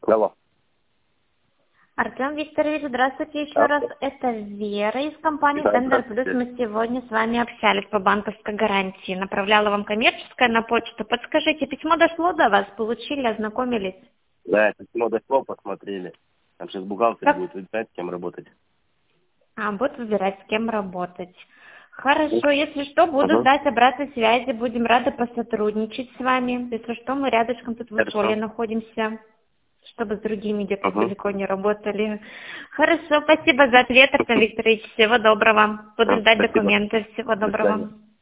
Алло. Артем Викторович, здравствуйте еще раз. Это Вера из компании Да, Tender Plus. здравствуйте. Мы сегодня с вами общались по банковской гарантии. Направляла вам коммерческое на почту. Подскажите, письмо дошло до вас? Получили, ознакомились? Да, это письмо дошло, посмотрели. Там сейчас бухгалтер Как? будет выбирать, с кем работать. Будут выбирать, с кем работать. Хорошо, если что, буду ждать обратной связи. Будем рады посотрудничать с вами. Если что, мы рядышком тут в Усолье Хорошо. находимся, чтобы с другими где-то далеко не работали. Хорошо, спасибо за ответ, Артем Викторович. Всего доброго. Буду ждать Спасибо. документы. Всего До доброго. свидания.